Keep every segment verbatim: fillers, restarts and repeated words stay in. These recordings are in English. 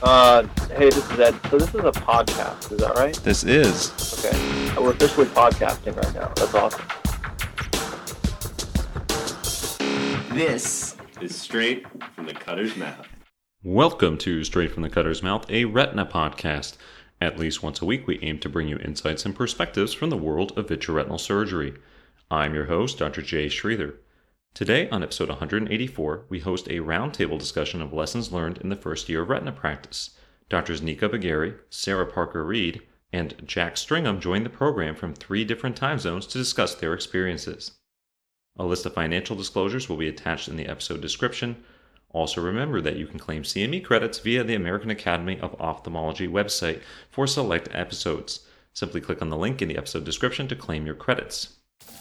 Uh, hey, this is Ed. So this is a podcast, is that right? This is. Okay. We're officially podcasting right now. That's awesome. This is Straight from the Cutter's Mouth. Welcome to Straight from the Cutter's Mouth, a retina podcast. At least once a week, we aim to bring you insights and perspectives from the world of vitreoretinal surgery. I'm your host, Doctor Jay Sridhar. Today, on episode one hundred eighty-four, we host a roundtable discussion of lessons learned in the first year of retina practice. Doctors Nika Bagheri, Sarah Parker-Reed, and Jack Stringham joined the program from three different time zones to discuss their experiences. A list of financial disclosures will be attached in the episode description. Also remember that you can claim C M E credits via the American Academy of Ophthalmology website for select episodes. Simply click on the link in the episode description to claim your credits.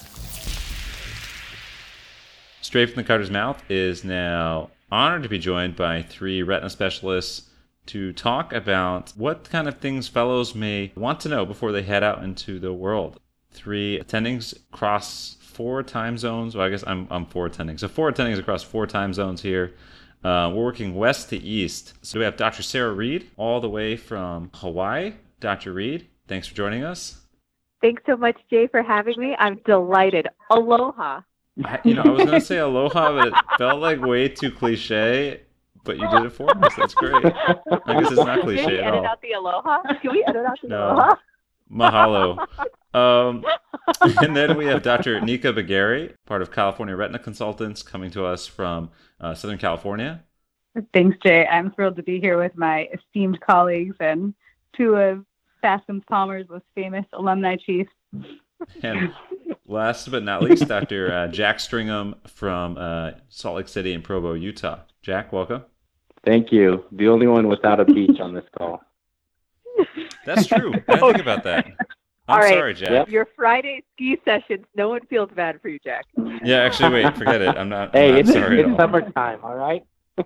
Straight from the Cutter's Mouth is now honored to be joined by three retina specialists to talk about what kind of things fellows may want to know before they head out into the world. Three attendings across four time zones. Well, I guess I'm I'm four attendings. So four attendings across four time zones here. Uh, we're working west to east. So we have Doctor Sarah Reed all the way from Hawaii. Doctor Reed, thanks for joining us. Thanks so much, Jay, for having me. I'm delighted. Aloha. I, you know, I was going to say aloha, but it felt like way too cliche, but you did it for us. That's great. I guess it's not cliche Can we at edit all. out the aloha? Can we edit out the No. aloha? Mahalo. Um, and then we have Doctor Nika Bagheri, part of California Retina Consultants, coming to us from uh, Southern California. Thanks, Jay. I'm thrilled to be here with my esteemed colleagues and two of Bascom Palmer's most famous alumni chiefs. And last but not least, Doctor Uh, Jack Stringham from uh, Salt Lake City and Provo, Utah. Jack, welcome. Thank you. The only one without a beach on this call. That's true. I didn't think about that. I'm All right. sorry, Jack. Yep. Your Friday ski sessions, no one feels bad for you, Jack. Yeah, actually, wait, forget it. I'm not, Hey, I'm not it's, sorry at it's all. summertime, all right?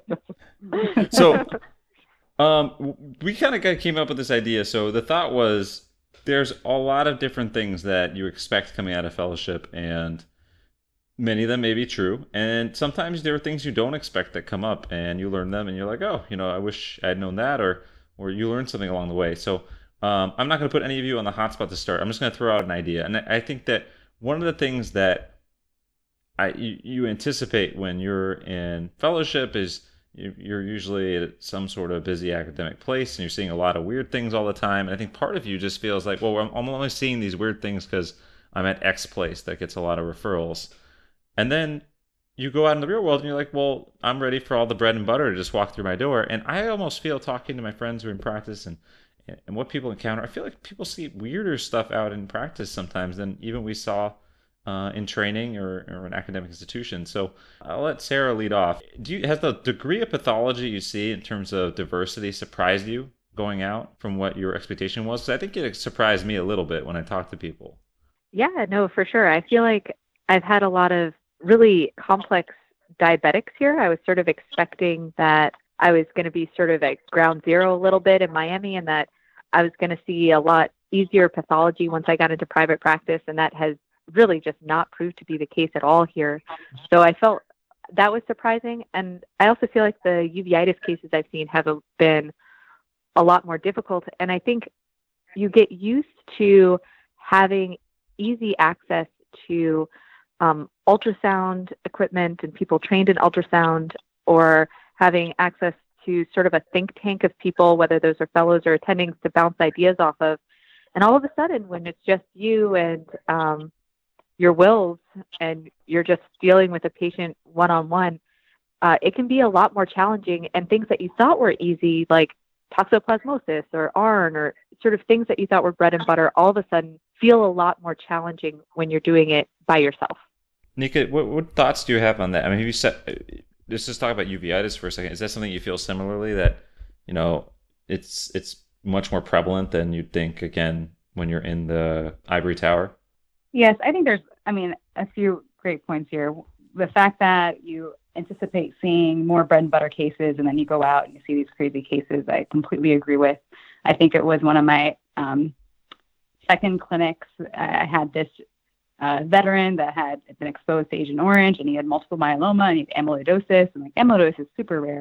So, um, we kind of came up with this idea. So the thought was, there's a lot of different things that you expect coming out of fellowship, and many of them may be true. And sometimes there are things you don't expect that come up, and you learn them, and you're like, oh, you know, I wish I had known that, or or you learned something along the way. So um, I'm not going to put any of you on the hot spot to start. I'm just going to throw out an idea, and I think that one of the things that I you, you anticipate when you're in fellowship is you're usually at some sort of busy academic place and you're seeing a lot of weird things all the time. And I think part of you just feels like, well, I'm only seeing these weird things because I'm at X place that gets a lot of referrals. And then you go out in the real world and you're like, well, I'm ready for all the bread and butter to just walk through my door. And I almost feel, talking to my friends who are in practice and, and what people encounter, I feel like people see weirder stuff out in practice sometimes than even we saw Uh, in training or, or an academic institution. So I'll let Sarah lead off. Do you, has the degree of pathology you see in terms of diversity surprised you going out from what your expectation was? Because I think it surprised me a little bit when I talk to people. Yeah, no, for sure. I feel like I've had a lot of really complex diabetics here. I was sort of expecting that I was going to be sort of at ground zero a little bit in Miami, and that I was going to see a lot easier pathology once I got into private practice, and that has really just not proved to be the case at all here. So I felt that was surprising. And I also feel like the uveitis cases I've seen have been a lot more difficult. And I think you get used to having easy access to um, ultrasound equipment and people trained in ultrasound, or having access to sort of a think tank of people, whether those are fellows or attendings, to bounce ideas off of. And all of a sudden, when it's just you and um, your wills, and you're just dealing with a patient one-on-one, uh, it can be a lot more challenging, and things that you thought were easy, like toxoplasmosis or A R N, or sort of things that you thought were bread and butter, all of a sudden feel a lot more challenging when you're doing it by yourself. Nika, what, what thoughts do you have on that? I mean, have you said, let's just talk about uveitis for a second. Is that something you feel similarly, that, you know, it's it's much more prevalent than you'd think, again, when you're in the ivory tower? Yes, I think there's, I mean, a few great points here. The fact that you anticipate seeing more bread and butter cases, and then you go out and you see these crazy cases, I completely agree with. I think it was one of my um, second clinics. I had this uh, veteran that had been exposed to Agent Orange, and he had multiple myeloma, and he had amyloidosis, and like amyloidosis is super rare.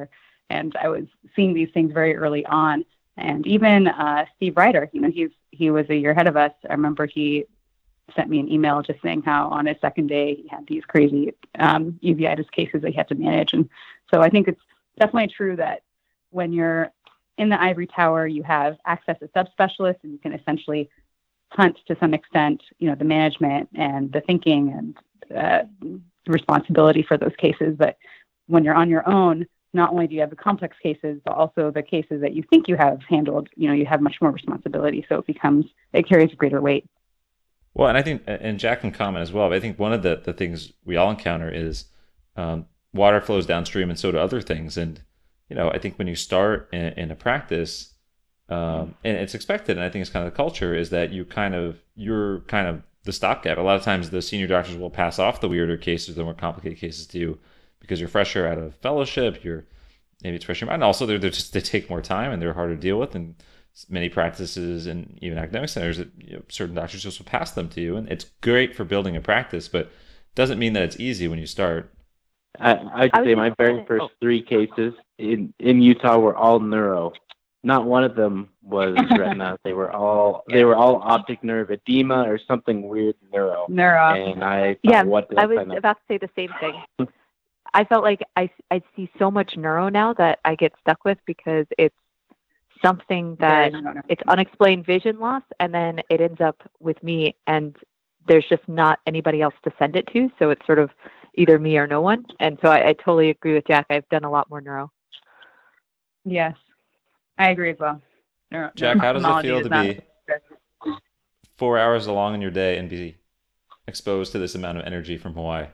And I was seeing these things very early on. And even uh, Steve Ryder, you know, he's he was a year ahead of us. I remember he sent me an email just saying how on his second day he had these crazy um, uveitis cases that he had to manage. And so I think it's definitely true that when you're in the ivory tower, you have access to subspecialists, and you can essentially hunt to some extent, you know, the management and the thinking and uh, responsibility for those cases. But when you're on your own, not only do you have the complex cases, but also the cases that you think you have handled, you know, you have much more responsibility. So it becomes, it carries greater weight. Well, and I think, and Jack can comment as well, but I think one of the, the things we all encounter is um, water flows downstream, and so do other things. And, you know, I think when you start in, in a practice, um, and it's expected, and I think it's kind of the culture, is that you kind of, you're kind of the stopgap. A lot of times the senior doctors will pass off the weirder cases, the more complicated cases to you, because you're fresher out of fellowship, you're, maybe it's fresher, and also they're, they're just, they take more time and they're harder to deal with. And many practices and even academic centers, that, you know, certain doctors just will pass them to you, and it's great for building a practice, but doesn't mean that it's easy when you start. I, I'd I was say my just very gonna- first three cases in, in Utah were all neuro. Not one of them was retina. They were all they were all optic nerve edema or something weird neuro. Neuro. And I thought, Yeah, what did I was sign up about to say the same thing. I felt like I, I see so much neuro now that I get stuck with, because it's something that it's unexplained vision loss, and then it ends up with me, and there's just not anybody else to send it to. So it's sort of either me or no one. And so I, I totally agree with Jack. I've done a lot more neuro. Yes, I agree as well. Neuro- Jack, how does it neurology feel is to not- be four hours along in your day and be exposed to this amount of energy from Hawaii?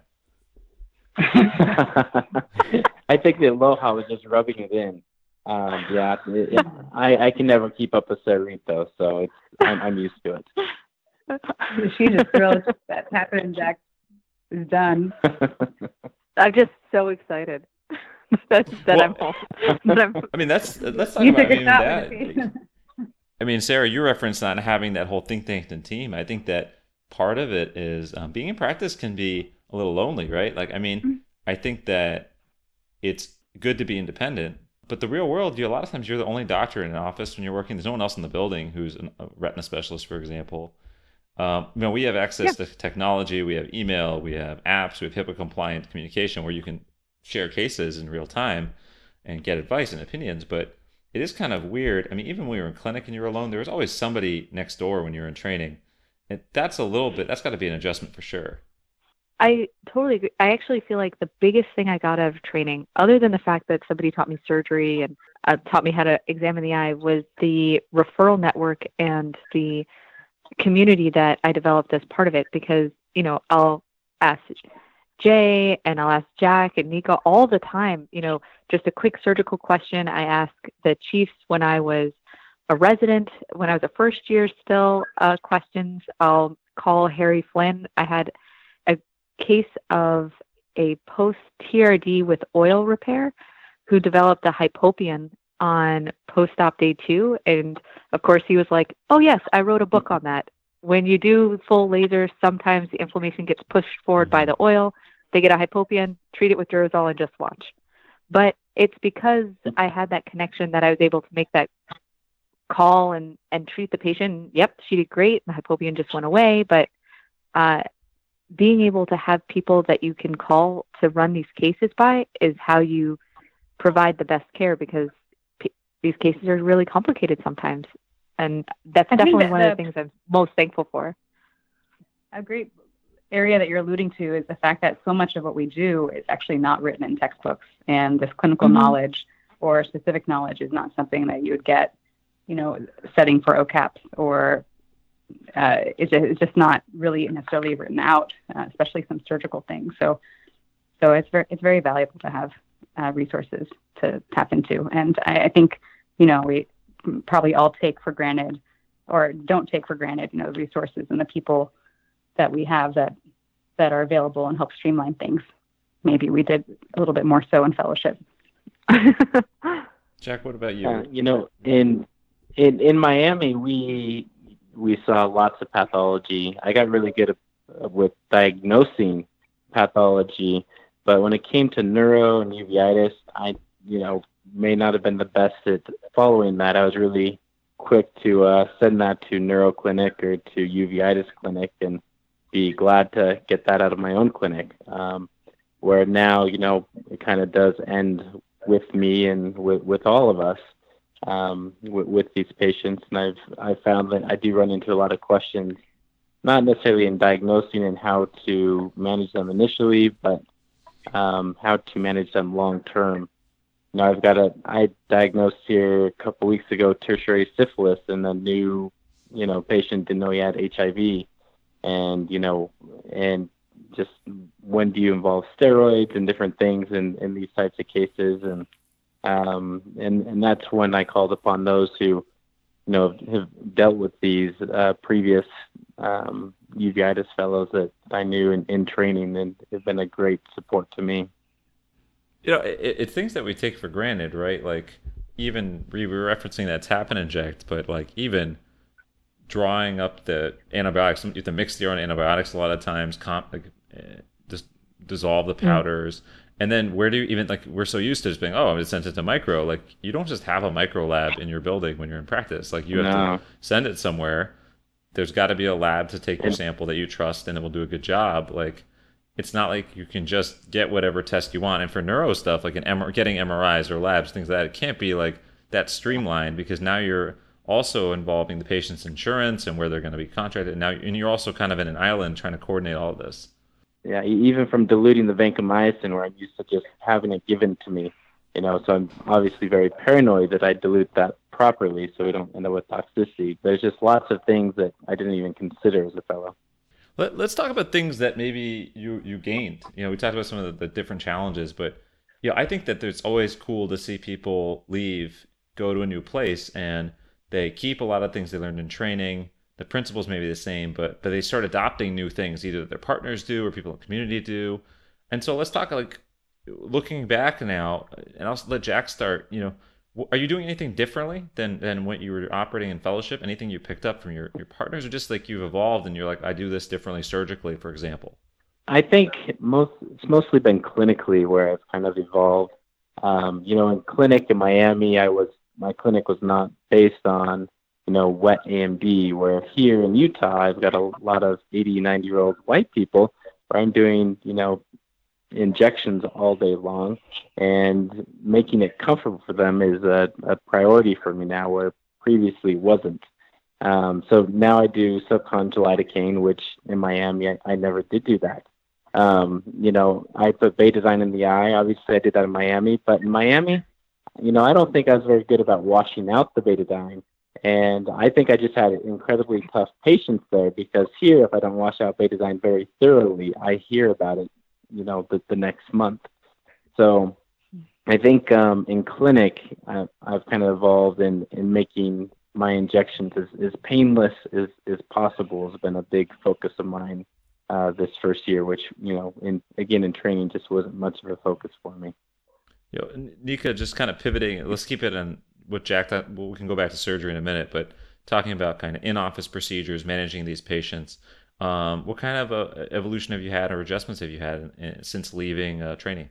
I think the aloha was just rubbing it in. Um, yeah, it, it, I, I can never keep up a Cerrito, so it's, I'm, I'm used to it. She's just thrilled that happened. Jack is done. I'm just so excited that, that Well- I'm home. That I'm, I mean, that's let's talk You about took a even shot that. with it. I mean, Sarah, you referenced not having that whole think tank and team. I think that part of it is um, being in practice can be a little lonely, right? Like, I mean, I think that it's good to be independent, but the real world, you a lot of times you're the only doctor in an office when you're working. There's no one else in the building who's a retina specialist, for example. Um, you know, we have access Yeah. to technology. We have email. We have apps. We have HIPAA compliant communication where you can share cases in real time and get advice and opinions. But it is kind of weird. I mean, even when we were in clinic and you were alone, there was always somebody next door when you were in training. And that's a little bit, that's got to be an adjustment for sure. I totally agree. I actually feel like the biggest thing I got out of training, other than the fact that somebody taught me surgery and uh, taught me how to examine the eye, was the referral network and the community that I developed as part of it. Because, you know, I'll ask Jay and I'll ask Jack and Nico all the time, you know, just a quick surgical question. I ask the chiefs when I was a resident, when I was a first year still, uh, questions. I'll call Harry Flynn. I had a case of a post-T R D with oil repair who developed a hypopion on post-op day two. And of course he was like, oh yes, I wrote a book on that. When you do full laser, sometimes the inflammation gets pushed forward by the oil. They get a hypopion, treat it with Durezol, and just watch. But it's because I had that connection that I was able to make that call and, and treat the patient. Yep, she did great. The hypopion just went away. But uh, being able to have people that you can call to run these cases by is how you provide the best care, because p- these cases are really complicated sometimes. And that's I think definitely that one the- of the things I'm most thankful for. A great area that you're alluding to is the fact that so much of what we do is actually not written in textbooks, and this clinical Mhm. knowledge or specific knowledge is not something that you would get, you know, studying for O C A Ps, or uh, it's, just, it's just not really necessarily written out, uh, especially some surgical things. So, so it's very it's very valuable to have uh, resources to tap into, and I, I think, you know, we probably all take for granted, or don't take for granted, you know, the resources and the people that we have that that are available and help streamline things. Maybe we did a little bit more so in fellowship. Jack, what about you? Uh, you know, in in in Miami, we we saw lots of pathology. I got really good at, with diagnosing pathology, but when it came to neuro and uveitis, I you know may not have been the best at following that. I was really quick to uh, send that to Neuro Clinic or to Uveitis Clinic and be glad to get that out of my own clinic. Um, where now, you know, it kind of does end with me and with, with all of us um, with, with these patients. And I've, I've found that I do run into a lot of questions, not necessarily in diagnosing and how to manage them initially, but um, how to manage them long term. You know, I've got a, I diagnosed here a couple weeks ago tertiary syphilis, and a new, you know, patient didn't know he had H I V. And, you know, and just when do you involve steroids and different things in, in these types of cases? And, um, and, and that's when I called upon those who, you know, have dealt with these uh, previous um, uveitis fellows that I knew in, in training, and have been a great support to me. You know, it, it's things that we take for granted, right? Like, even we were referencing that tap and inject, but like even drawing up the antibiotics, you have to mix your own antibiotics a lot of times, comp, like, uh, just dissolve the powders. Mm. And then where do you even, like, we're so used to just being, oh, I'm going to send it to micro. Like, you don't just have a micro lab in your building when you're in practice. Like, you have no. to send it somewhere. There's got to be a lab to take your sample that you trust and it will do a good job. Like, it's not like you can just get whatever test you want. And for neuro stuff, like an M- getting M R Is or labs, things like that, it can't be like that streamlined, because now you're also involving the patient's insurance and where they're going to be contracted. And now, and you're also kind of in an island trying to coordinate all of this. Yeah, even from diluting the vancomycin, where I'm used to just having it given to me, you know, so I'm obviously very paranoid that I dilute that properly so we don't end up with toxicity. There's just lots of things that I didn't even consider as a fellow. Let, let's talk about things that maybe you, you gained. You know, we talked about some of the, the different challenges, but, you know, I think that it's always cool to see people leave, go to a new place, and they keep a lot of things they learned in training. The principles may be the same, but but they start adopting new things, either that their partners do or people in the community do. And so let's talk, like, looking back now, and I'll let Jack start. You know, are you doing anything differently than than when you were operating in fellowship? Anything you picked up from your, your partners, or just like you've evolved and you're like, I do this differently surgically, for example? I think most it's mostly been clinically where I've kind of evolved. Um, you know, in clinic in Miami, I was my clinic was not based on, you know, wet A M D, where here in Utah, I've got a lot of eighty, ninety year old white people where I'm doing, you know, injections all day long, and making it comfortable for them is a, a priority for me now, where previously wasn't. Um, so now I do subconjugal lidocaine, which in Miami, I, I never did do that. Um, you know, I put Betadine in the eye. Obviously, I did that in Miami, but in Miami, you know, I don't think I was very good about washing out the Betadine. And I think I just had incredibly tough patients there, because here, if I don't wash out Betadine very thoroughly, I hear about it, you know, the, the next month. So I think um, in clinic, I've, I've kind of evolved in, in making my injections as, as painless as, as possible has been a big focus of mine uh, this first year, which, you know, in again, in training just wasn't much of a focus for me. You know, Nika, just kind of pivoting, let's keep it on what Jack, we can go back to surgery in a minute, but talking about kind of in-office procedures, managing these patients, um, what kind of uh, evolution have you had or adjustments have you had in, in, since leaving uh, training?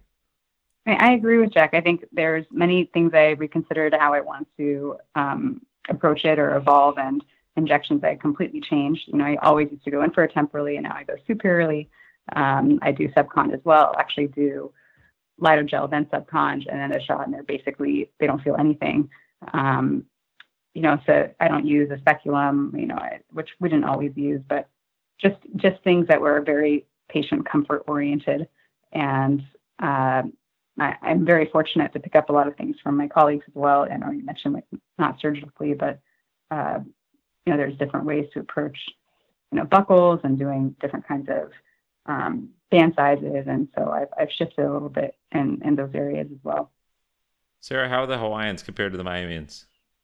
I agree with Jack. I think there's many things I reconsidered how I want to um, approach it or evolve, and injections I completely changed. You know, I always used to go in for a temporally, and now I go superiorly. Um, I do subcon as well. I actually do Lidogel, then subconj, and then a shot, and they're basically, they don't feel anything. Um, you know, so I don't use a speculum, you know, I, which we didn't always use, but just, just things that were very patient comfort oriented. And uh, I, I'm very fortunate to pick up a lot of things from my colleagues as well. And or you mentioned, like, not surgically, but, uh, you know, there's different ways to approach, you know, buckles and doing different kinds of um, band sizes. And so I've, I've shifted a little bit in, in those areas as well. Sarah, how are the Hawaiians compared to the Miamians?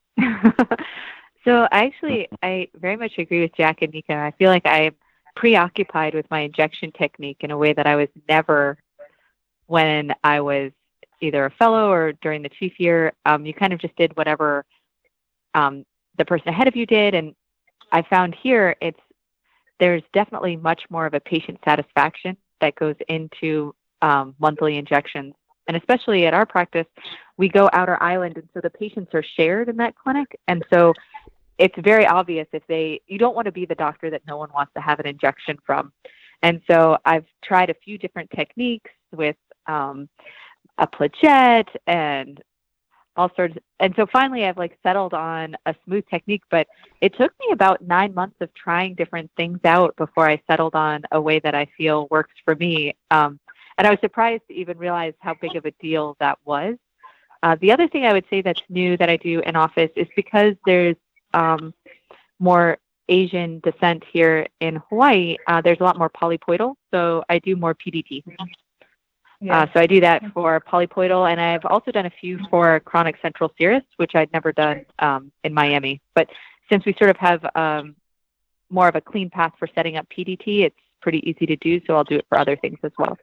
So actually, I very much agree with Jack and Nika. I feel like I'm preoccupied with my injection technique in a way that I was never when I was either a fellow or during the chief year. Um, you kind of just did whatever um, the person ahead of you did. And I found here it's there's definitely much more of a patient satisfaction that goes into um, monthly injections and especially at our practice, we go outer island, and so the patients are shared in that clinic. And so it's very obvious if they, you don't want to be the doctor that no one wants to have an injection from. And so I've tried a few different techniques with um, a plagette and all sorts. And so finally I've like settled on a smooth technique, but it took me about nine months of trying different things out before I settled on a way that I feel works for me. Um, and I was surprised to even realize how big of a deal that was. Uh, the other thing I would say that's new that I do in office is because there's um, more Asian descent here in Hawaii, uh, there's a lot more polypoidal. So I do more P D T. Yeah. Uh, so I do that for polypoidal, and I've also done a few for chronic central serous, which I'd never done um, in Miami. But since we sort of have um, more of a clean path for setting up P D T, it's pretty easy to do, so I'll do it for other things as well.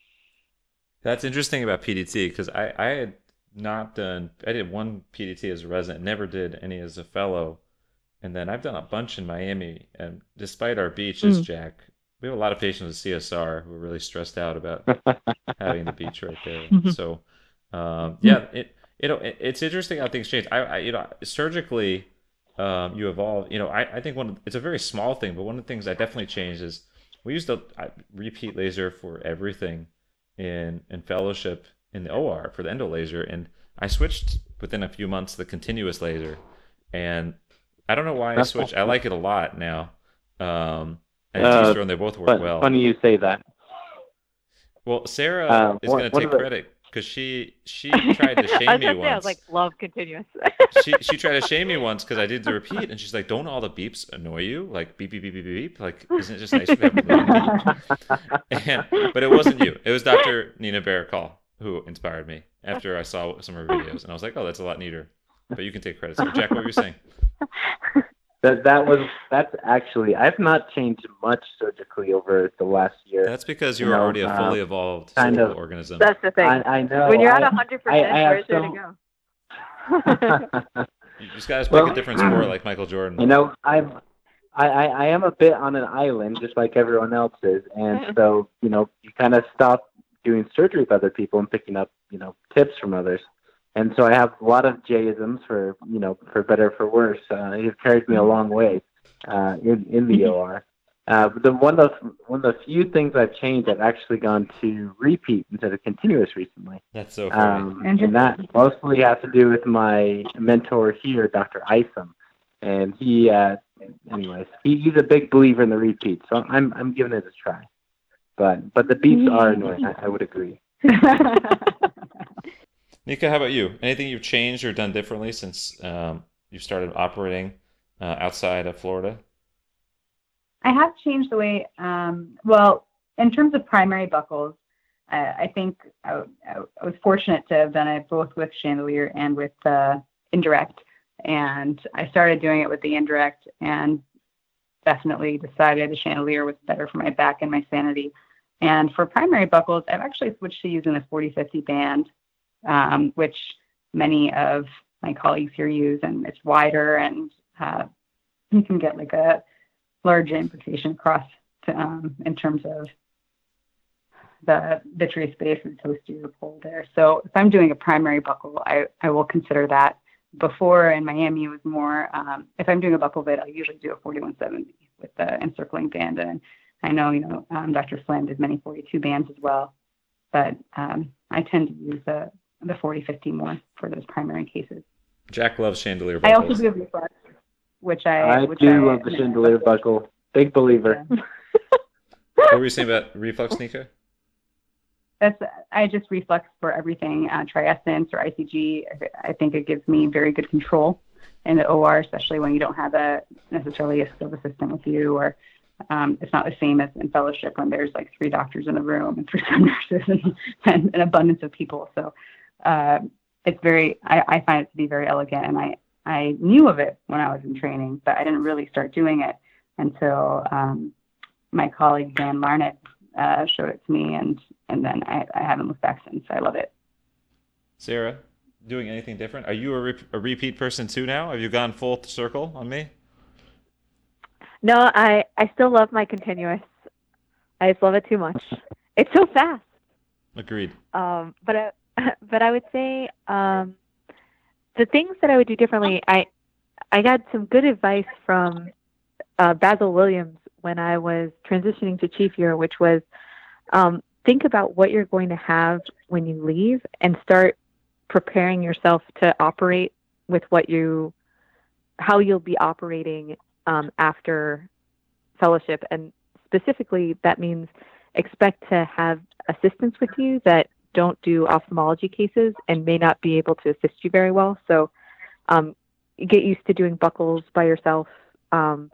That's interesting about P D T, because I, I had not done, I did one P D T as a resident, never did any as a fellow. And then I've done a bunch in Miami, and despite our beaches, mm. Jack, we have a lot of patients with C S R who are really stressed out about having the beach right there. So, um, yeah, it, it it's interesting how things change. I, I you know, surgically, um, you evolve. You know, I, I think one of, it's a very small thing, but one of the things I definitely changed is we used to I, repeat laser for everything in in fellowship in the O R for the endo laser, and I switched within a few months to the continuous laser, and I don't know why I switched. I like it a lot now. Um, and uh, T-Stone, they both work but, well. Funny you say that. Well, Sarah uh, is going to take credit because she she tried to shame I was me say, once. I was like, love continuous. she she tried to shame me once because I did the repeat, and she's like, "Don't all the beeps annoy you? Like beep beep beep beep beep. Like, isn't it just nice to have one beep?" And, but it wasn't you. It was Doctor Nina Barakal who inspired me after I saw some of her videos, and I was like, "Oh, that's a lot neater." But you can take credit. So, Jack, what were you saying? That that was that's actually I've not changed much surgically over the last year. That's because you're you know, already a fully uh, evolved kind surgical of, organism. That's the thing. I, I know. When you're at a hundred percent, where's there to go? You just gotta pick well, a different sport like Michael Jordan. You know, I'm I, I, I am a bit on an island just like everyone else is, and so you know you kind of stop doing surgery with other people and picking up you know tips from others. And so I have a lot of J-isms for, you know, for better or for worse. Uh, it carries me a long way uh, in in the O R. Uh, but the one of the, one of the few things I've changed, I've actually gone to repeat instead of continuous recently. That's so funny. Um, and that mostly has to do with my mentor here, Doctor Isom. And he, uh, anyways, he, he's a big believer in the repeat. So I'm I'm giving it a try. But but the beats are annoying. I, I would agree. Nika, how about you? Anything you've changed or done differently since um, you started operating uh, outside of Florida? I have changed the way, um, well, in terms of primary buckles, uh, I think I, I was fortunate to have done it both with chandelier and with uh, indirect. And I started doing it with the indirect and definitely decided the chandelier was better for my back and my sanity. And for primary buckles, I've actually switched to using the forty fifty band. Um, which many of my colleagues here use, and it's wider, and uh, you can get like a large implication across to, um, in terms of the vitreous space and posterior pole there. So if I'm doing a primary buckle, I, I will consider that. Before in Miami, it was more, um, if I'm doing a buckle vid, I'll usually do a forty-one seventy with the encircling band. And I know, you know, um, Doctor Slam did many forty-two bands as well, but um, I tend to use the the forty fifty more for those primary cases. Jack loves chandelier buckles. I also do reflex, which I I which do I, love the chandelier buckle. Big believer. Yeah. What were you saying about reflex, Nika? That's I just reflex for everything, uh, triessence or I C G. I think it gives me very good control in the O R, especially when you don't have a necessarily a skilled assistant with you, or Um, it's not the same as in fellowship when there's like three doctors in the room and three nurses and, and an abundance of people. So uh, it's very, I, I find it to be very elegant, and I, I knew of it when I was in training, but I didn't really start doing it until um, my colleague Dan Larnett uh, showed it to me, and, and then I, I haven't looked back since. I love it. Sarah, doing anything different? Are you a, re- a repeat person too now? Have you gone full circle on me? No, I, I still love my continuous. I just love it too much. It's so fast. Agreed. Um, but I, but I would say um, the things that I would do differently. I I got some good advice from uh, Basil Williams when I was transitioning to chief year, which was um, think about what you're going to have when you leave and start preparing yourself to operate with what you, how you'll be operating um, after fellowship. And specifically, that means expect to have assistants with you that don't do ophthalmology cases and may not be able to assist you very well. So um, get used to doing buckles by yourself. Um,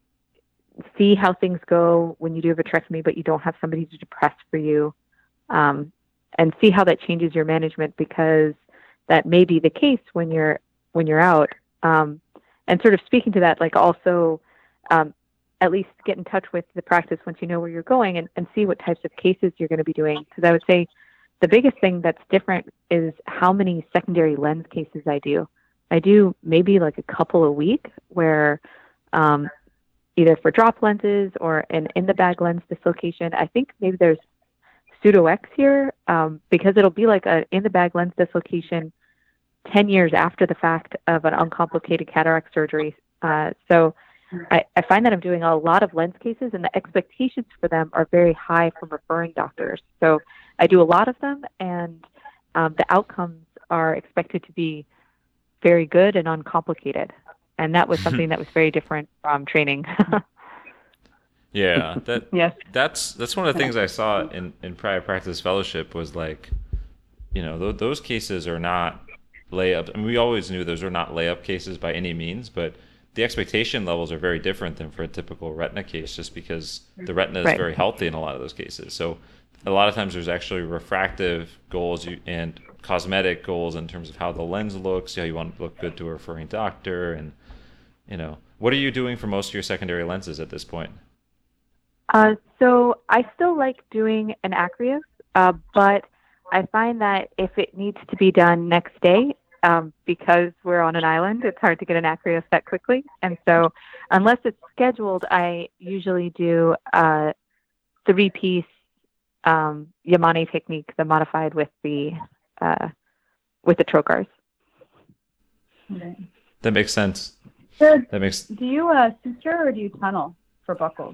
see how things go when you do a vitrectomy, but you don't have somebody to press for you. Um, and see how that changes your management, because that may be the case when you're when you're out. Um, and sort of speaking to that, like also um, at least get in touch with the practice once you know where you're going, and, and see what types of cases you're going to be doing. Because I would say the biggest thing that's different is how many secondary lens cases I do. I do maybe like a couple a week, where um, either for drop lenses or an in-the-bag lens dislocation. I think maybe there's pseudo X here, um, because it'll be like a in-the-bag lens dislocation ten years after the fact of an uncomplicated cataract surgery. Uh, so I, I find that I'm doing a lot of lens cases, and the expectations for them are very high from referring doctors. So I do a lot of them, and um, the outcomes are expected to be very good and uncomplicated. And that was something that was very different from training. Yeah, that Yes. that's that's one of the things I saw in in private practice fellowship was like, you know, th- those cases are not layups. I mean, we always knew those are not layup cases by any means, but the expectation levels are very different than for a typical retina case, just because the retina is Right. very healthy in a lot of those cases. So a lot of times there's actually refractive goals you, and cosmetic goals in terms of how the lens looks, how you want to look good to a referring doctor, and you know, what are you doing for most of your secondary lenses at this point? Uh, so I still like doing an aqueous, uh, but I find that if it needs to be done next day, um, because we're on an island, it's hard to get an aqueous that quickly. And so unless it's scheduled, I usually do a three-piece um, Yamane technique, the modified with the uh, with the trocars. Okay. That makes sense. So, That makes do you uh, suture or do you tunnel for buckles?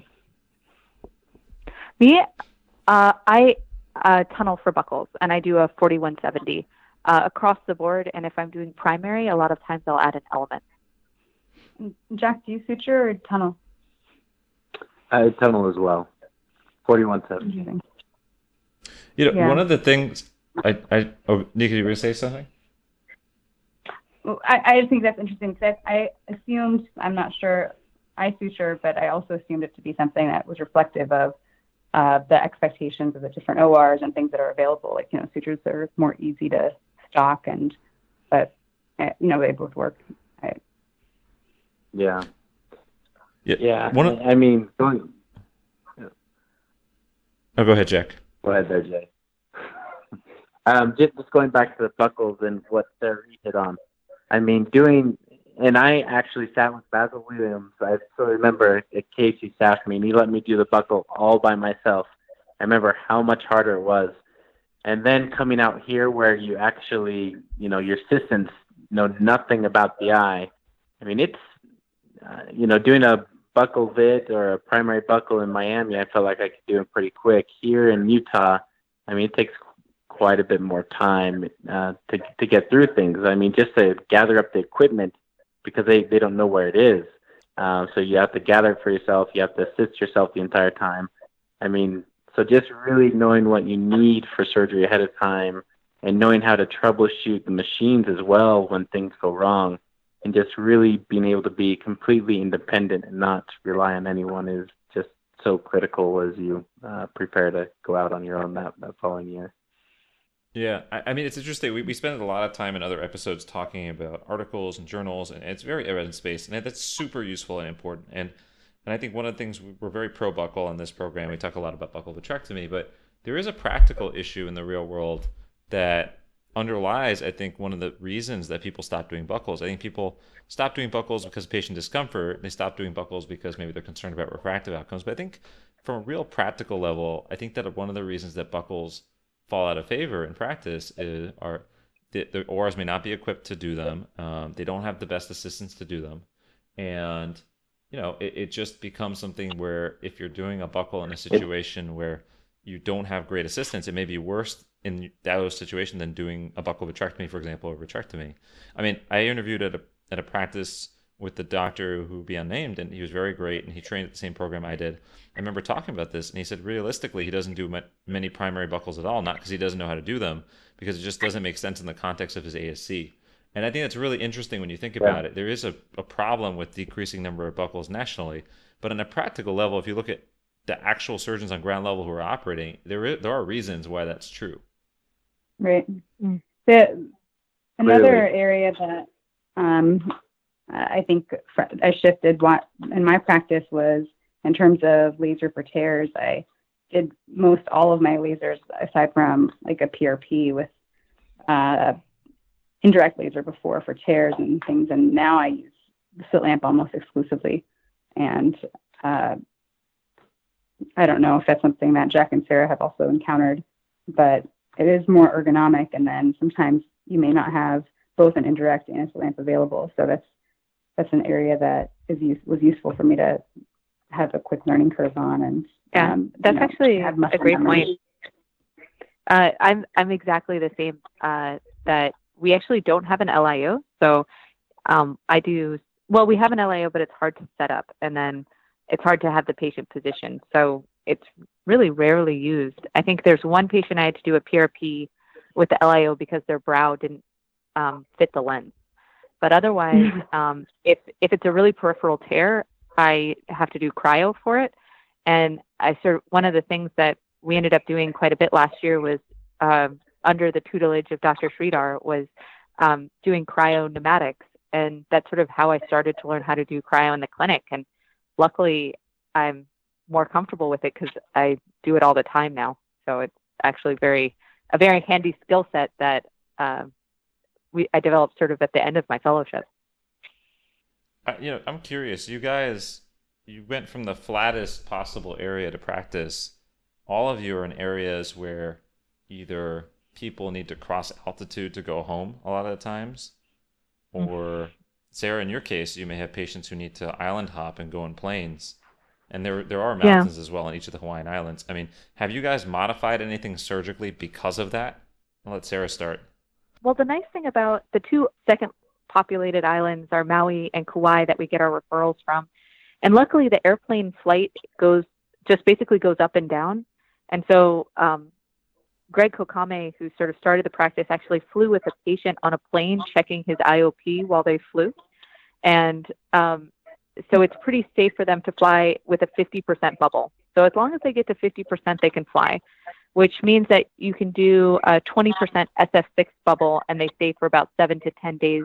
Me, uh, I uh, tunnel for buckles, and I do a forty-one seventy uh, across the board. And if I'm doing primary, a lot of times I'll add an element. Jack, do you suture or tunnel? I tunnel as well. forty-one seventy. Interesting. You know, Yeah. one of the things I, I oh, Nika, you were gonna say something? Well, I, I think that's interesting because I, I assumed, I'm not sure, I suture, but I also assumed it to be something that was reflective of uh, the expectations of the different O Rs and things that are available. Like, you know, sutures are more easy to stock, and but uh, you know, they both work. I, Yeah. Yeah. Yeah. One of, I mean, going, oh, go ahead, Jack. go ahead there, Jay. um, just, just going back to the buckles and what Sarah hit on. I mean, doing, and I actually sat with Basil Williams. I still remember a case he sat for me, and he let me do the buckle all by myself. I remember how much harder it was. And then coming out here where you actually, you know, your assistants know nothing about the eye. I mean, it's, uh, you know, doing a buckle vid or a primary buckle in Miami, I felt like I could do it pretty quick. Here in Utah, I mean, it takes quite a bit more time uh, to to get through things. I mean, just to gather up the equipment, because they, they don't know where it is. Uh, so you have to gather it for yourself. You have to assist yourself the entire time. I mean, so just really knowing what you need for surgery ahead of time, and knowing how to troubleshoot the machines as well when things go wrong, and just really being able to be completely independent and not rely on anyone is just so critical as you uh, prepare to go out on your own that, that following year. Yeah, I, I mean, it's interesting. We we spend a lot of time in other episodes talking about articles and journals, and it's very evidence-based, and that's super useful and important. And and I think one of the things, we're very pro-buckle on this program. We talk a lot about buccal vitrectomy, but there is a practical issue in the real world that underlies, I think, one of the reasons that people stop doing buckles. I think people stop doing buckles because of patient discomfort. They stop doing buckles because maybe they're concerned about refractive outcomes. But I think from a real practical level, I think that one of the reasons that buckles fall out of favor in practice is, are the, the O Rs may not be equipped to do them. Um, they don't have the best assistants to do them, and you know it, it just becomes something where if you're doing a buckle in a situation where you don't have great assistance, it may be worse in that situation than doing a buccal vitrectomy, for example, or vitrectomy. I mean, I interviewed at a at a practice with the doctor who would be unnamed, and he was very great, and he trained at the same program I did. I remember talking about this, and he said realistically he doesn't do many primary buckles at all, not because he doesn't know how to do them, because it just doesn't make sense in the context of his A S C. And I think that's really interesting when you think about yeah. it. There is a, a problem with decreasing number of buckles nationally, but on a practical level, if you look at the actual surgeons on ground level who are operating, there is, there are reasons why that's true. Right. The, another really? area that um, I think I shifted what in my practice was in terms of laser for tears. I did most all of my lasers aside from like a P R P with uh, indirect laser before for tears and things, and now I use the slit lamp almost exclusively. And uh, I don't know if that's something that Jack and Sarah have also encountered, but it is more ergonomic, and then sometimes you may not have both an indirect and a slit lamp available. So that's that's an area that is use, was useful for me to have a quick learning curve on. And yeah, um, that's you know, actually a great memory. point. Uh, I'm I'm exactly the same. Uh, that we actually don't have an L I O, so um, I do well. We have an L I O, but it's hard to set up, and then it's hard to have the patient positioned. So it's really rarely used. I think there's one patient I had to do a P R P with the L I O because their brow didn't um, fit the lens. But otherwise, um, if if it's a really peripheral tear, I have to do cryo for it. And I sort of, one of the things that we ended up doing quite a bit last year was uh, under the tutelage of Doctor Sridhar was um, doing cryo pneumatics. And that's sort of how I started to learn how to do cryo in the clinic. And luckily, I'm more comfortable with it because I do it all the time now. So it's actually very a very handy skill set that uh, we I developed sort of at the end of my fellowship. Uh, you know, I'm curious. You guys, you went from the flattest possible area to practice. All of you are in areas where either people need to cross altitude to go home a lot of the times, or mm-hmm. Sarah, in your case, you may have patients who need to island hop and go in planes. And there there are mountains yeah. as well in each of the Hawaiian Islands. I mean, have you guys modified anything surgically because of that? I'll let Sarah start. Well, the nice thing about the two second populated islands are Maui and Kauai that we get our referrals from. And luckily, the airplane flight goes just basically goes up and down. And so um, Greg Kokame, who sort of started the practice, actually flew with a patient on a plane checking his I O P while they flew. And um, so it's pretty safe for them to fly with a fifty percent bubble. So as long as they get to fifty percent, they can fly, which means that you can do a twenty percent S F six bubble and they stay for about seven to ten days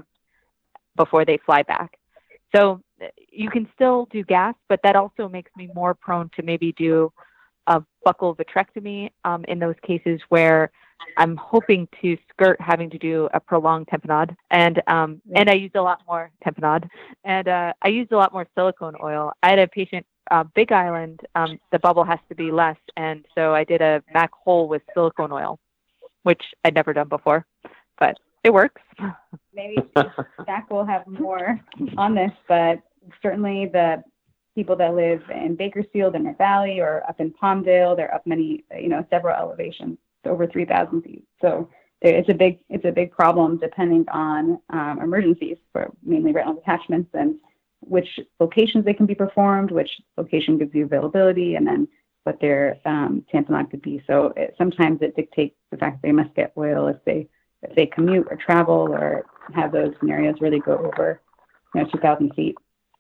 before they fly back. So you can still do gas, but that also makes me more prone to maybe do a buccal vitrectomy um, in those cases where I'm hoping to skirt having to do a prolonged tamponade. And um, and I used a lot more tamponade. And uh, I used a lot more silicone oil. I had a patient, uh, Big Island, um, the bubble has to be less. And so I did a Mac hole with silicone oil, which I'd never done before, but it works. Maybe Jack will have more on this, but certainly the people that live in Bakersfield and North Valley or up in Palmdale, they're up many, you know, several elevations, over three thousand feet. So it's a big, it's a big problem depending on um, emergencies for mainly retinal detachments and which locations they can be performed, which location gives you availability, and then what their um, tamponade could be. So it, sometimes it dictates the fact they must get oil if they if they commute or travel or have those scenarios where they go over, you know, two thousand feet.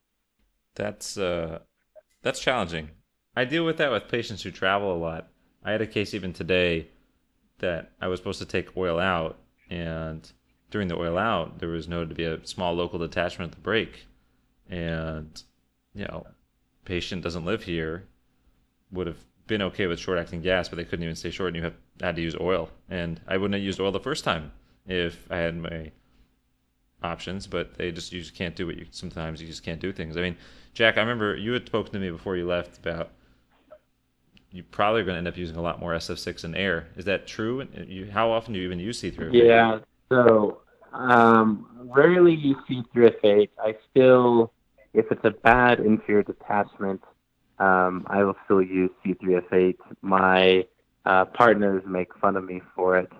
That's uh, that's challenging. I deal with that with patients who travel a lot. I had a case even today that I was supposed to take oil out, and during the oil out, there was noted to be a small local detachment at the brake. And, you know, patient doesn't live here, would have been okay with short-acting gas, but they couldn't even stay short, and you have, had to use oil. And I wouldn't have used oil the first time if I had my options, but they just, you just can't do what you, sometimes you just can't do things. I mean, Jack, I remember you had spoken to me before you left about you probably are going to end up using a lot more S F six and air. Is that true? And you, how often do you even use C three oh eight? Yeah, so um, rarely use C three oh eight. I still, if it's a bad inferior detachment, um, I will still use C three oh eight. My uh, partners make fun of me for it,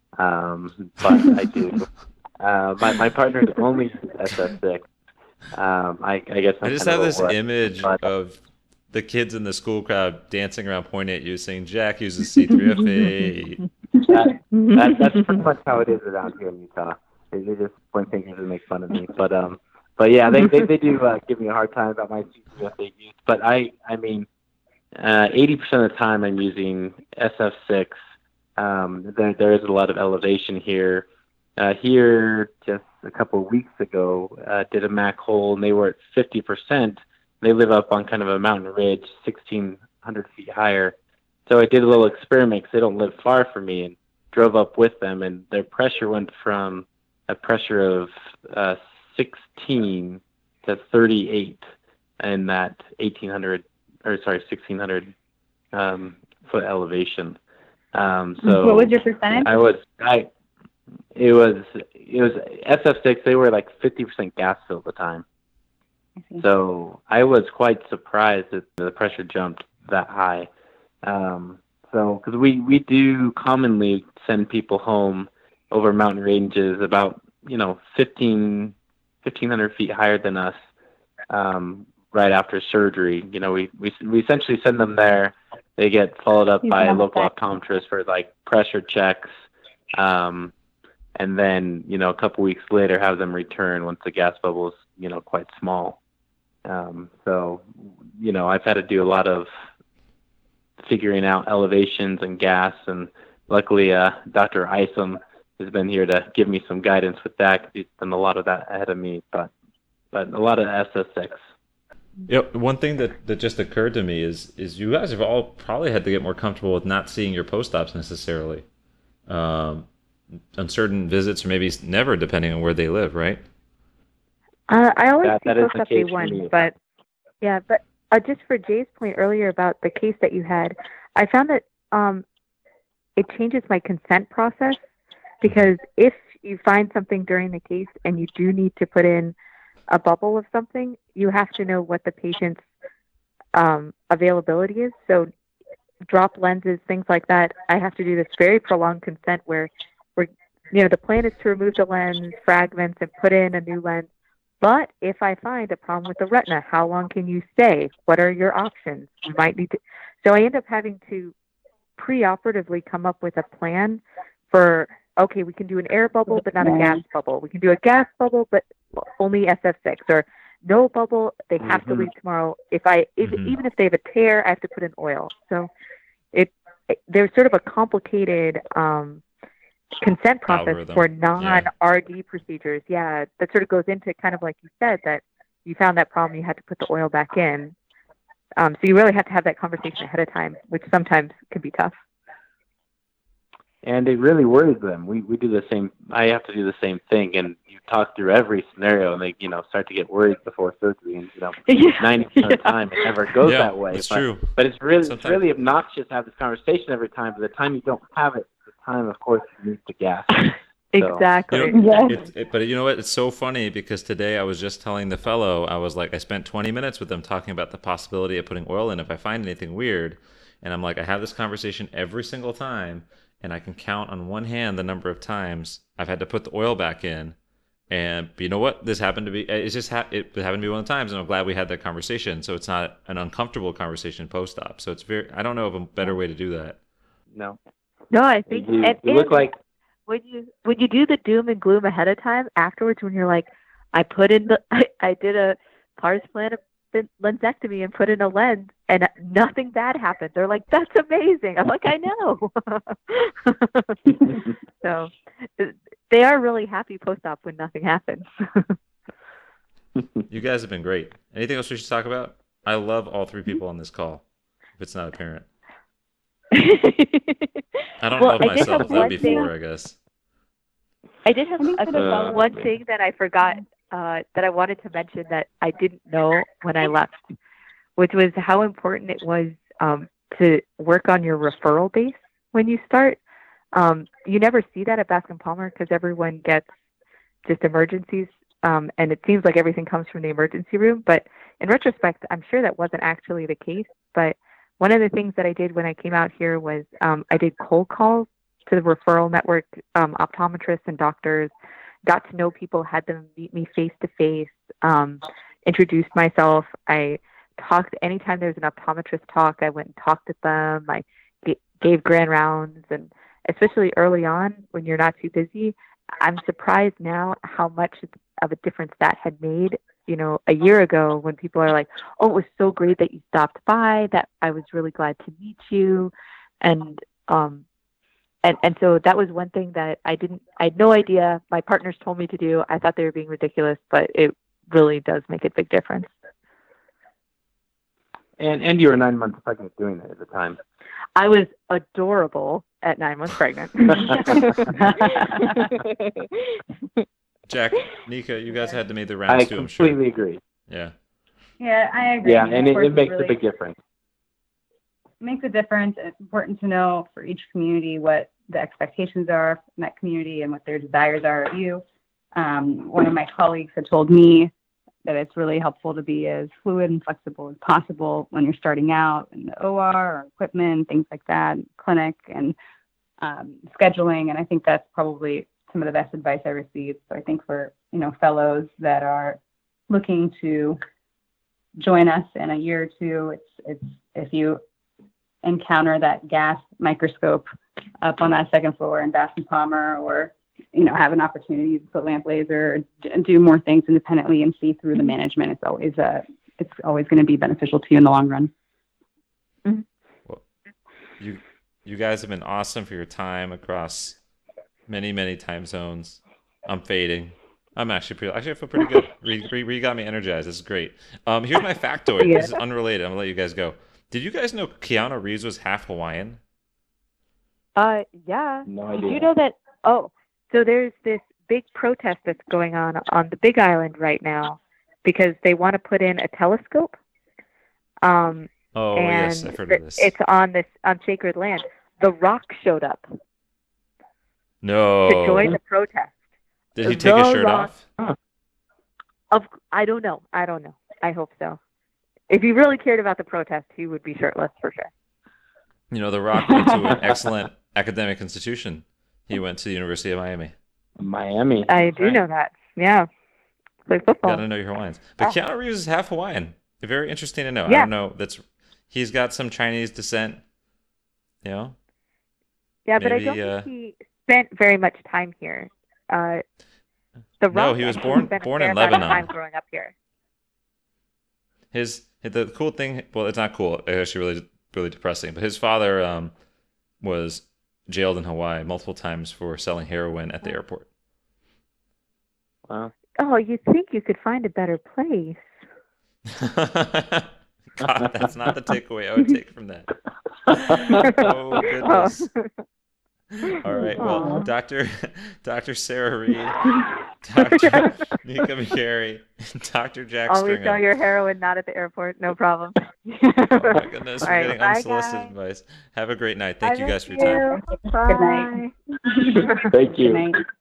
um, but I do. Uh, my, my partners only use S F six. Um, I, I guess I'm I just kind have of this a- image but- of the kids in the school crowd dancing around, pointing at you, saying, "Jack uses C three oh eight." that, that, that's pretty much how it is around here in Utah. They, they just point fingers and make fun of me. But um, but yeah, they they, they do uh, give me a hard time about my C three oh eight use. But I I mean, uh, eighty percent of the time I'm using S F six. Um, there there is a lot of elevation here. Uh, here just a couple of weeks ago, uh, did a MAC hole and they were at fifty percent. They live up on kind of a mountain ridge, sixteen hundred feet higher. So I did a little experiment because they don't live far from me, and drove up with them, and their pressure went from a pressure of uh, sixteen to thirty-eight in that eighteen hundred, or sorry, sixteen hundred um, foot elevation. Um, so What was your percentage? I was, I, it was, it was S F six. They were like fifty percent gas fill at the time. I see. So I was quite surprised that the pressure jumped that high. Um, so, because we, we do commonly send people home over mountain ranges about, you know, fifteen, fifteen hundred feet higher than us um, right after surgery. You know, we, we, we essentially send them there. They get followed up You by a can have local that. optometrist for like pressure checks. Um, and then, you know, a couple weeks later have them return once the gas bubble is, you know, quite small. Um, so, you know, I've had to do a lot of figuring out elevations and gas, and luckily uh, Doctor Isom has been here to give me some guidance with that, 'cause he's done a lot of that ahead of me, but but a lot of S S six. Yep. One thing that, that just occurred to me is is you guys have all probably had to get more comfortable with not seeing your post-ops necessarily um, on certain visits, or maybe never, depending on where they live, right? Uh, I always That- see that is post the up day case for one, me. but yeah, but uh, just for Jay's point earlier about the case that you had, I found that um, it changes my consent process, because if you find something during the case and you do need to put in a bubble of something, you have to know what the patient's um, availability is. So drop lenses, things like that, I have to do this very prolonged consent where, where you know, the plan is to remove the lens fragments and put in a new lens. But if I find a problem with the retina, how long can you stay? What are your options? You might need to. So I end up having to preoperatively come up with a plan for, okay, we can do an air bubble, but not a gas bubble. We can do a gas bubble, but only S F six, or no bubble. They have Mhm. to leave tomorrow. If I, if, Mhm. even if they have a tear, I have to put in oil. So it, it there's sort of a complicated, um, consent process Algorithm. for non-R D procedures. Yeah, that sort of goes into kind of like you said, that you found that problem, you had to put the oil back in. Um, so you really have to have that conversation ahead of time, which sometimes can be tough. And it really worries them. We we do the same. I have to do the same thing, and you talk through every scenario, and they you know start to get worried before surgery, and you know ninety percent of the time it never goes yeah, that way. that's but, true. But it's really Sometimes- it's really obnoxious to have this conversation every time. But the time you don't have it, the time of course you need the gas. Exactly. You know, Yeah. it, it, but you know what? It's so funny because today I was just telling the fellow, I was like, I spent twenty minutes with them talking about the possibility of putting oil in if I find anything weird. And I'm like, I have this conversation every single time, and I can count on one hand the number of times I've had to put the oil back in. And but you know what? This happened to be, it's just, ha- it happened to be one of the times, and I'm glad we had that conversation. So it's not an uncomfortable conversation post-op. So it's very, I don't know of a better way to do that. No, No, I think you, and, you look and like when you when you do the doom and gloom ahead of time, afterwards when you're like, I put in the I, I did a pars plana lensectomy and put in a lens and nothing bad happened. They're like, that's amazing. I'm like, I know. So they are really happy post-op when nothing happens. You guys have been great. Anything else we should talk about? I love all three people on this call, if it's not apparent. I don't Well, love I did myself. have That'd one be thing- four, I guess. I did have I think a, for the Uh, fellow- one thing that I forgot uh, that I wanted to mention that I didn't know when I left, which was how important it was um, to work on your referral base when you start. Um, you never see that at Bascom Palmer because everyone gets just emergencies, um, and it seems like everything comes from the emergency room. But in retrospect, I'm sure that wasn't actually the case. But one of the things that I did when I came out here was um, I did cold calls to the referral network, um, optometrists and doctors, got to know people, had them meet me face to face, um, introduced myself. I talked anytime there was an optometrist talk, I went and talked with them. I g- gave grand rounds, and especially early on when you're not too busy, I'm surprised now how much of a difference that had made. You know, a year ago when people are like, oh, it was so great that you stopped by, that I was really glad to meet you. And, um, and, and so that was one thing that I didn't, I had no idea. My partners told me to do. I thought they were being ridiculous, but it really does make a big difference. And and you were nine months pregnant doing that at the time. I was adorable at nine months pregnant. Jack, Nika, you guys had to make the rounds I too, I'm sure. completely agree. Yeah. Yeah, I agree. Yeah, and Of it, course, it makes really a big difference. makes a difference. It's important to know for each community what the expectations are from that community and what their desires are of you. Um, one of my colleagues had told me that it's really helpful to be as fluid and flexible as possible when you're starting out in the O R or equipment, things like that, clinic and um, scheduling. And I think that's probably some of the best advice I received. So I think for, you know, fellows that are looking to join us in a year or two, it's, it's, if you encounter that gas microscope up on that second floor in Bascom Palmer, or, you know, have an opportunity to put lamp laser and do more things independently and see through the management, it's always uh it's always going to be beneficial to you in the long run. Well, you, you guys have been awesome for your time across many, many time zones. I'm fading. I'm actually pretty, actually I feel pretty good. Reed, Reed, Reed got me energized. This is great. Um, here's my factoid. Yeah. This is unrelated. I'm gonna let you guys go. Did you guys know Keanu Reeves was half Hawaiian? Uh, yeah. No Did idea. you know that? Oh, so there's this big protest that's going on on the Big Island right now because they want to put in a telescope. Um, Oh and yes, I've heard of this. it's on this on sacred land. The Rock showed up No. to join the protest. Did he take his The shirt Rock- off? Of I don't know. I don't know. I hope so. If he really cared about the protest, he would be shirtless for sure. You know, The Rock went to an excellent academic institution. He went to the University of Miami. Miami. I do right. know that. Yeah. Play football. Got to know your Hawaiians. But Ah. Keanu Reeves is half Hawaiian. Very interesting to know. I Yeah. don't know. That's he's got some Chinese descent. You know. Yeah, but I Maybe, don't uh, think he spent very much time here. Uh, the No, Rock he was actually born- spent a born fair in amount of Lebanon. time growing up here. His the cool thing. Well, it's not cool. It's actually really really depressing. But his father um, was jailed in Hawaii multiple times for selling heroin at the airport. Wow. Oh, you'd think you could find a better place. God, that's not the takeaway I would take from that. Oh goodness. All right. Well, Aw. Doctor Doctor Sarah Reed, Doctor Nika McGarry, Doctor Jack Always Stringham. sell your heroin, not at the airport. No problem. Oh my goodness, All we're right, getting bye, unsolicited guys. advice. Have a great night. Thank I you guys for love your time. you. Bye. Good night. Thank you. Good night.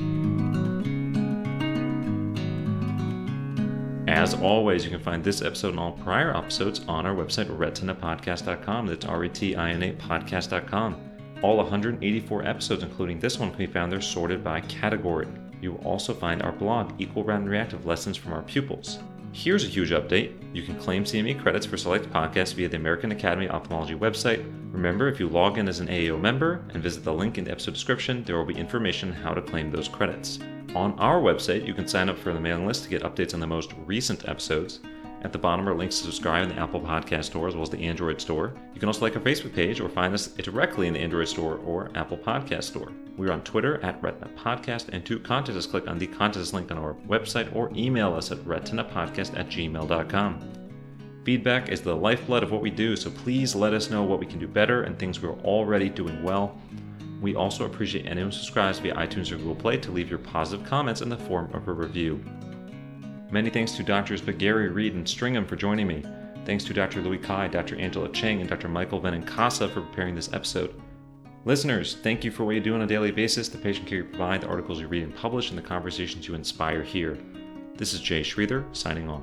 As always, you can find this episode and all prior episodes on our website, retina podcast dot com. That's R E T I N A podcast dot com. All one hundred eighty-four episodes, including this one, can be found there sorted by category. You will also find our blog, Equal Round Reactive Lessons from Our Pupils. Here's a huge update. You can claim C M E credits for select podcasts via the American Academy of Ophthalmology website. Remember, if you log in as an A A O member and visit the link in the episode description, there will be information on how to claim those credits. On our website, you can sign up for the mailing list to get updates on the most recent episodes. At the bottom are links to subscribe in the Apple Podcast Store as well as the Android Store. You can also like our Facebook page or find us directly in the Android Store or Apple Podcast Store. We're on Twitter at Retina Podcast, and to contact us, click on the contact us link on our website or email us at retinapodcast at gmail dot com. Feedback is the lifeblood of what we do, so please let us know what we can do better and things we're already doing well. We also appreciate anyone who subscribes via iTunes or Google Play to leave your positive comments in the form of a review. Many thanks to Doctors McGarry, Reed, and Stringham for joining me. Thanks to Doctor Louis Kai, Doctor Angela Chang, and Doctor Michael Benincasa for preparing this episode. Listeners, thank you for what you do on a daily basis, the patient care you provide, the articles you read and publish, and the conversations you inspire here. This is Jay Sridhar, signing off.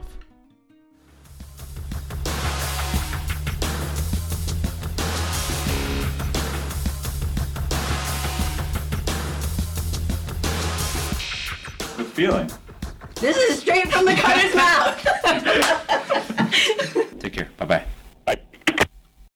Good feeling. This is straight from the cutter's mouth. Take care. Bye-bye.